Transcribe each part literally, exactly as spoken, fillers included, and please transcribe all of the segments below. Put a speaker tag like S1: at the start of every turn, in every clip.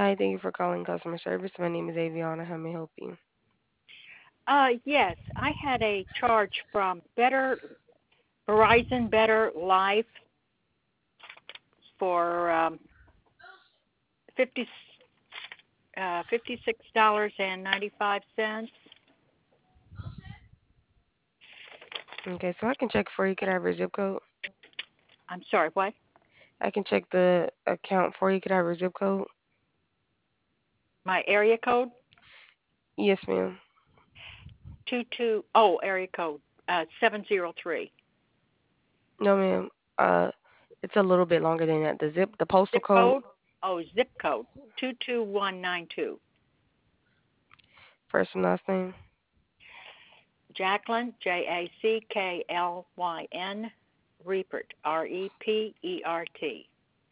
S1: Hi, thank you for calling customer service. My name is Aviana. How may I help you?
S2: Uh, yes, I had a charge from Better Verizon Better Life for um, fifty uh, fifty six dollars and ninety five cents.
S1: Okay, so I can check for you. Could I have your zip code?
S2: I'm sorry, what?
S1: I can check the account for you. Could I have your zip code?
S2: My area code
S1: Yes, ma'am.
S2: two two oh area code uh seven zero three.
S1: No, ma'am. Uh, it's a little bit longer than that. The zip, the postal
S2: Zip
S1: code,
S2: code? Oh, zip code two two one nine two.
S1: first and last name.
S2: Jacqueline J A C K L Y N Reepert R E P E R T.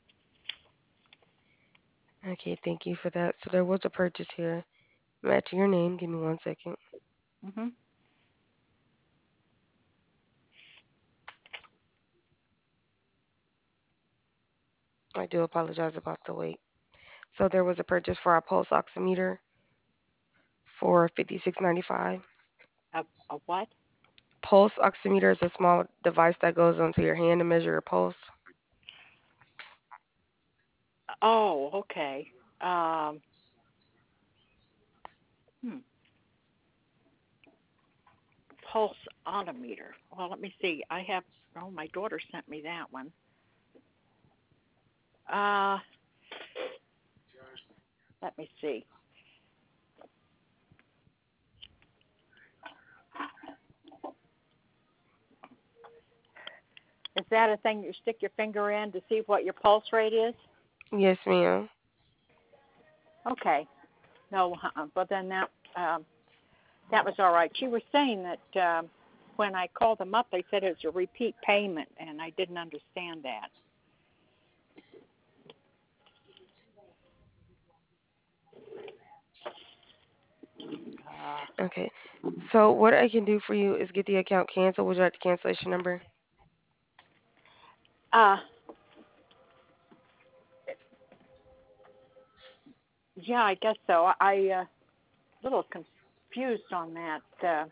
S1: Okay, thank you for that. So there was a purchase here. Matching your name. Give me one second.
S2: Mhm.
S1: I do apologize about the wait. So there was a purchase for our pulse oximeter for fifty six ninety five.
S2: A a what?
S1: Pulse oximeter is a small device that goes onto your hand to measure your pulse.
S2: Oh, okay. Um, hmm. Pulse odometer. Well, let me see. I have. Oh, my daughter sent me that one. Uh, let me see. Is that a thing you stick your finger in to see what your pulse rate is?
S1: Yes, ma'am.
S2: Okay. No, uh-uh. But then that um, that was all right. She was saying that um, when I called them up, they said it was a repeat payment, and I didn't understand that. Uh,
S1: Okay. So what I can do for you is get the account canceled. Would you like the cancellation number?
S2: uh, yeah, I guess so. I uh, a little confused on that. Uh,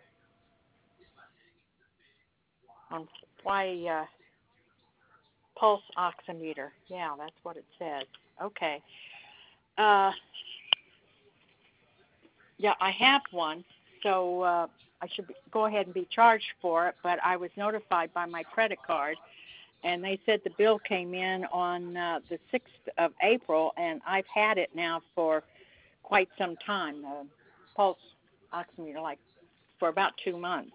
S2: on why uh, pulse oximeter. Yeah, that's what it says. Okay. Uh, yeah, I have one, so uh, I should be, go ahead and be charged for it. But I was notified by my credit card, and they said the bill came in on uh, the sixth of April, and I've had it now for quite some time. The pulse oximeter, like for about two months.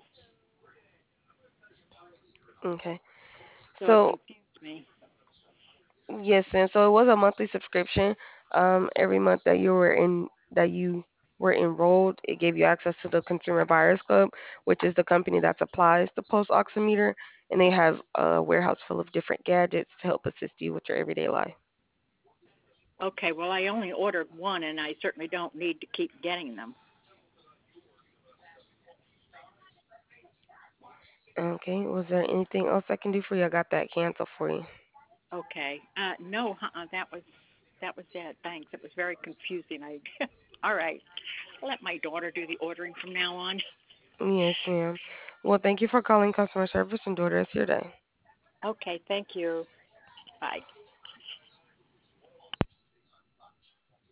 S1: Okay.
S2: So it
S1: So
S2: confused me.
S1: yes, and so it was a monthly subscription. Um, every month that you were in that you were enrolled, it gave you access to the Consumer Buyers Club, which is the company that supplies the pulse oximeter, and they have a warehouse full of different gadgets to help assist you with your everyday life.
S2: Okay, well, I only ordered one, and I certainly don't need to keep getting them.
S1: Okay. Was there anything else I can do for you? I got that canceled for you.
S2: Okay. Uh, no, uh-uh, that was that was it. Thanks. It was very confusing. I all right. I'll let my daughter do the ordering from now on.
S1: Yes, ma'am. Well, thank you for calling customer service and enjoy the rest of your day.
S2: Okay. Thank you. Bye.